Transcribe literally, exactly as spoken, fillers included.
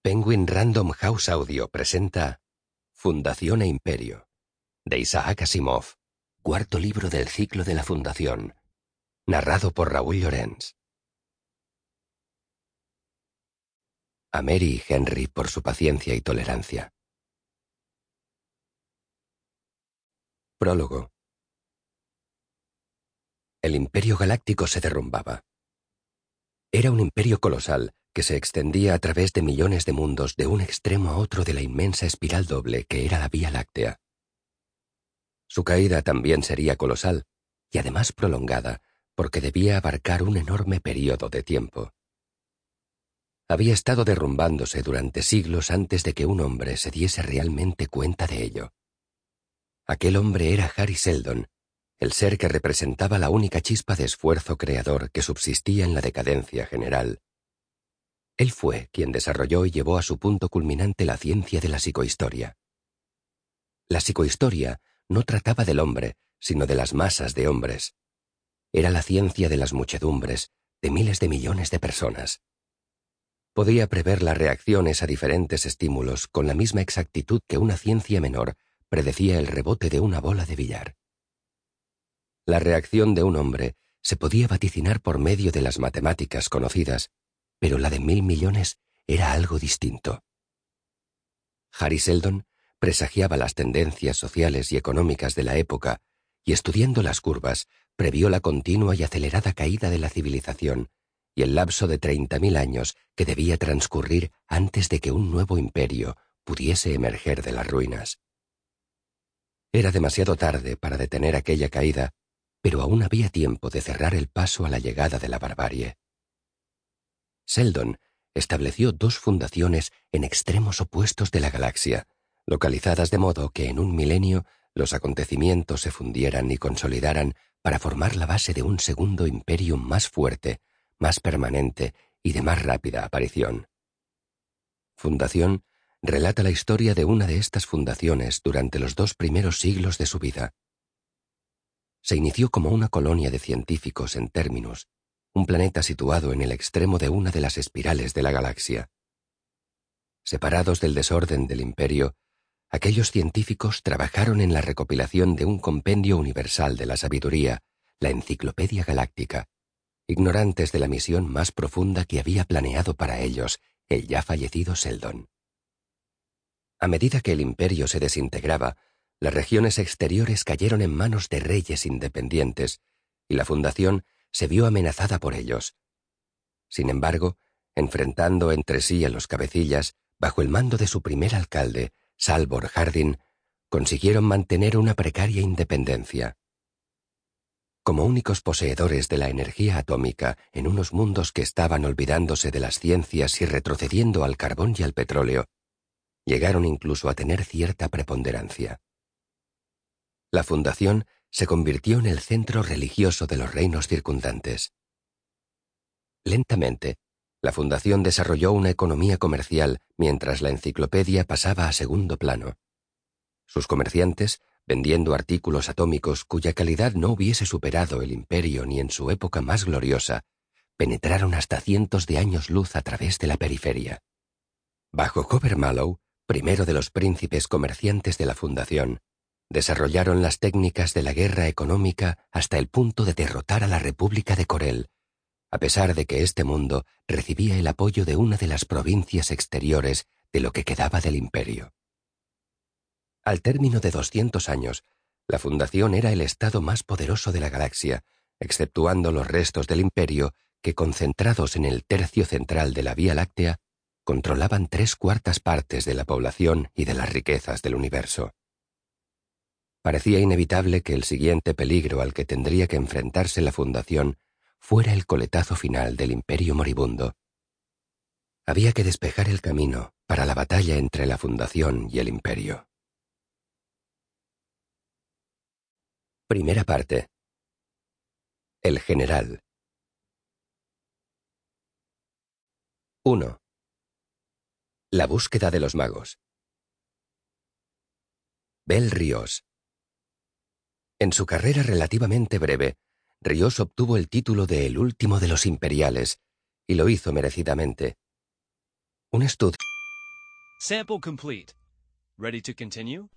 Penguin Random House Audio presenta Fundación e Imperio, de Isaac Asimov, cuarto libro del ciclo de la Fundación, narrado por Raúl Llorens. A Mary y Henry por su paciencia y tolerancia. Prólogo. El Imperio Galáctico se derrumbaba. Era un imperio colosal que se extendía a través de millones de mundos de un extremo a otro de la inmensa espiral doble que era la Vía Láctea. Su caída también sería colosal, y además prolongada, porque debía abarcar un enorme período de tiempo. Había estado derrumbándose durante siglos antes de que un hombre se diese realmente cuenta de ello. Aquel hombre era Hari Seldon, el ser que representaba la única chispa de esfuerzo creador que subsistía en la decadencia general. Él fue quien desarrolló y llevó a su punto culminante la ciencia de la psicohistoria. La psicohistoria no trataba del hombre, sino de las masas de hombres. Era la ciencia de las muchedumbres, de miles de millones de personas. Podía prever las reacciones a diferentes estímulos con la misma exactitud que una ciencia menor predecía el rebote de una bola de billar. La reacción de un hombre se podía vaticinar por medio de las matemáticas conocidas, pero la de mil millones era algo distinto. Hari Seldon presagiaba las tendencias sociales y económicas de la época y, estudiando las curvas, previó la continua y acelerada caída de la civilización y el lapso de treinta mil años que debía transcurrir antes de que un nuevo imperio pudiese emerger de las ruinas. Era demasiado tarde para detener aquella caída, pero aún había tiempo de cerrar el paso a la llegada de la barbarie. Seldon estableció dos fundaciones en extremos opuestos de la galaxia, localizadas de modo que en un milenio los acontecimientos se fundieran y consolidaran para formar la base de un segundo imperium más fuerte, más permanente y de más rápida aparición. Fundación relata la historia de una de estas fundaciones durante los dos primeros siglos de su vida. Se inició como una colonia de científicos en Terminus, un planeta situado en el extremo de una de las espirales de la galaxia. Separados del desorden del imperio, aquellos científicos trabajaron en la recopilación de un compendio universal de la sabiduría, la Enciclopedia Galáctica, ignorantes de la misión más profunda que había planeado para ellos el ya fallecido Seldon. A medida que el imperio se desintegraba, las regiones exteriores cayeron en manos de reyes independientes, y la fundación se vio amenazada por ellos. Sin embargo, enfrentando entre sí a los cabecillas, bajo el mando de su primer alcalde, Salvor Hardin, consiguieron mantener una precaria independencia. Como únicos poseedores de la energía atómica en unos mundos que estaban olvidándose de las ciencias y retrocediendo al carbón y al petróleo, llegaron incluso a tener cierta preponderancia. La fundación se convirtió en el centro religioso de los reinos circundantes. Lentamente, la fundación desarrolló una economía comercial mientras la enciclopedia pasaba a segundo plano. Sus comerciantes, vendiendo artículos atómicos cuya calidad no hubiese superado el imperio ni en su época más gloriosa, penetraron hasta cientos de años luz a través de la periferia. Bajo Cover Mallow, primero de los príncipes comerciantes de la fundación, desarrollaron las técnicas de la guerra económica hasta el punto de derrotar a la República de Corel, a pesar de que este mundo recibía el apoyo de una de las provincias exteriores de lo que quedaba del imperio. Al término de doscientos años, la fundación era el estado más poderoso de la galaxia, exceptuando los restos del imperio que, concentrados en el tercio central de la Vía Láctea, controlaban tres cuartas partes de la población y de las riquezas del universo. Parecía inevitable que el siguiente peligro al que tendría que enfrentarse la fundación fuera el coletazo final del imperio moribundo. Había que despejar el camino para la batalla entre la fundación y el imperio. Primera parte. El general. uno. La búsqueda de los magos. Bel Ríos. En su carrera relativamente breve, Ríos obtuvo el título de el último de los imperiales, y lo hizo merecidamente. Un estudio Sample complete. Ready to continue?